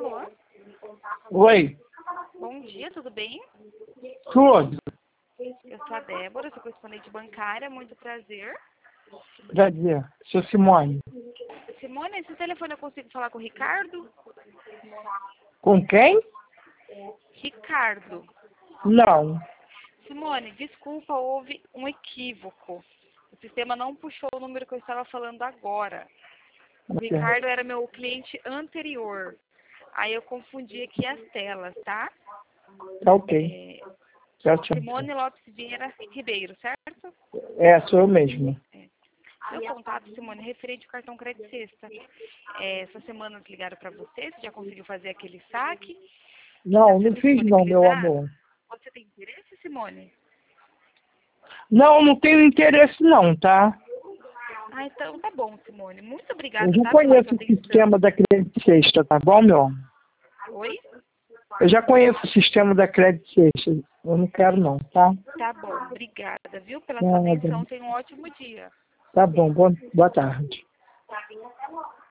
Alô? Oi, Bom dia, tudo bem? tudo. Eu sou a Débora, sou correspondente bancária, muito prazer. Prazer, sou Simone. Simone, esse telefone eu consigo falar com o Ricardo? Com quem? Ricardo. Não. Simone, desculpa, houve um equívoco. O sistema não puxou o número que eu estava falando agora. O Ricardo era meu cliente anterior. Aí eu confundi aqui as telas, tá? Tá ok. Certo. Simone Lopes Vieira Ribeiro, certo? Sou eu mesmo. Meu contato, Simone, é referente ao cartão Crédito Sexta. Essa semana eles ligaram para você já conseguiu fazer aquele saque? Não, não fiz não, meu amor. Você tem interesse, Simone? Não, não tenho interesse não, tá? Ah, então tá bom, Simone. Muito obrigada, Eu já tá, pela conheço sua o atenção. sistema da Crédito Sexta, tá bom, meu amor? Oi? Eu já conheço o sistema da Crédito Sexta. Eu não quero não, tá? Tá bom, obrigada, viu, pela sua atenção. Tenha um ótimo dia. Tá bom, boa tarde.